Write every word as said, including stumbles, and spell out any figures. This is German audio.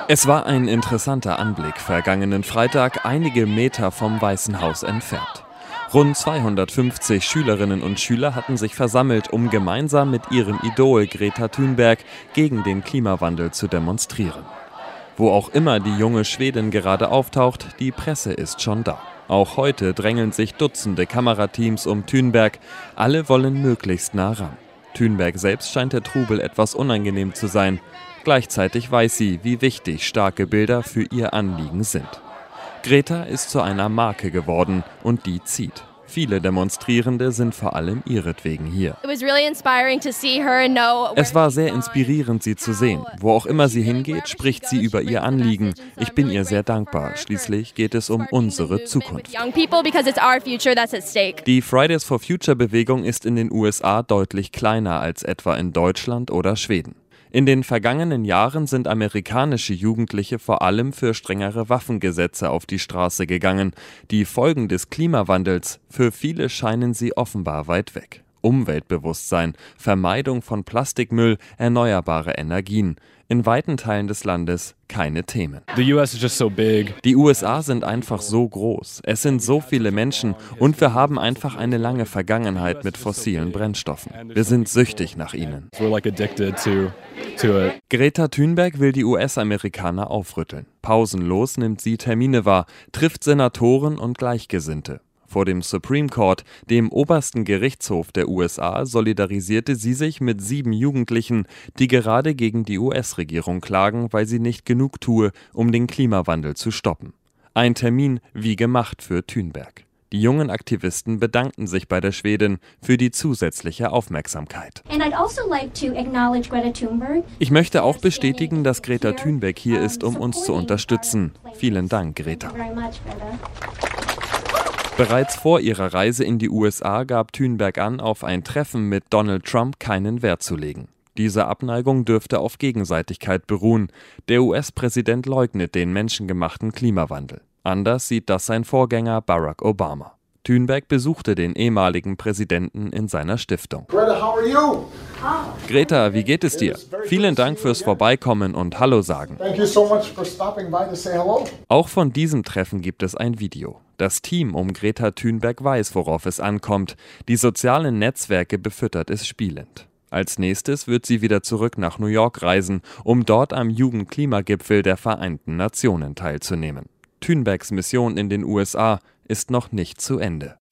Es war ein interessanter Anblick vergangenen Freitag, einige Meter vom Weißen Haus entfernt. Rund zweihundertfünfzig Schülerinnen und Schüler hatten sich versammelt, um gemeinsam mit ihrem Idol Greta Thunberg gegen den Klimawandel zu demonstrieren. Wo auch immer die junge Schwedin gerade auftaucht, die Presse ist schon da. Auch heute drängeln sich Dutzende Kamerateams um Thunberg. Alle wollen möglichst nah ran. Thunberg selbst scheint der Trubel etwas unangenehm zu sein. Gleichzeitig weiß sie, wie wichtig starke Bilder für ihr Anliegen sind. Greta ist zu einer Marke geworden und die zieht. Viele Demonstrierende sind vor allem ihretwegen hier. Es war sehr inspirierend, sie zu sehen. Wo auch immer sie hingeht, spricht sie über ihr Anliegen. Ich bin ihr sehr dankbar. Schließlich geht es um unsere Zukunft. Die Fridays for Future Bewegung ist in den U S A deutlich kleiner als etwa in Deutschland oder Schweden. In den vergangenen Jahren sind amerikanische Jugendliche vor allem für strengere Waffengesetze auf die Straße gegangen. Die Folgen des Klimawandels, für viele scheinen sie offenbar weit weg. Umweltbewusstsein, Vermeidung von Plastikmüll, erneuerbare Energien. In weiten Teilen des Landes keine Themen. The U S is just so big. Die U S A sind einfach so groß. Es sind so viele Menschen und wir haben einfach eine lange Vergangenheit mit fossilen Brennstoffen. Wir sind süchtig nach ihnen. We're like addicted to, to it. Greta Thunberg will die U S-Amerikaner aufrütteln. Pausenlos nimmt sie Termine wahr, trifft Senatoren und Gleichgesinnte. Vor dem Supreme Court, dem obersten Gerichtshof der U S A, solidarisierte sie sich mit sieben Jugendlichen, die gerade gegen die U S-Regierung klagen, weil sie nicht genug tue, um den Klimawandel zu stoppen. Ein Termin wie gemacht für Thunberg. Die jungen Aktivisten bedankten sich bei der Schwedin für die zusätzliche Aufmerksamkeit. Ich möchte auch bestätigen, dass Greta Thunberg hier ist, um uns zu unterstützen. Vielen Dank, Greta. Bereits vor ihrer Reise in die U S A gab Thunberg an, auf ein Treffen mit Donald Trump keinen Wert zu legen. Diese Abneigung dürfte auf Gegenseitigkeit beruhen. Der U S-Präsident leugnet den menschengemachten Klimawandel. Anders sieht das sein Vorgänger Barack Obama. Thunberg besuchte den ehemaligen Präsidenten in seiner Stiftung. Greta, how are you? Greta, wie geht es dir? Vielen Dank fürs Vorbeikommen und Hallo sagen. Thank you so much for stopping by to say hello. Auch von diesem Treffen gibt es ein Video. Das Team um Greta Thunberg weiß, worauf es ankommt. Die sozialen Netzwerke befüttert es spielend. Als nächstes wird sie wieder zurück nach New York reisen, um dort am Jugendklimagipfel der Vereinten Nationen teilzunehmen. Thunbergs Mission in den U S A ist noch nicht zu Ende.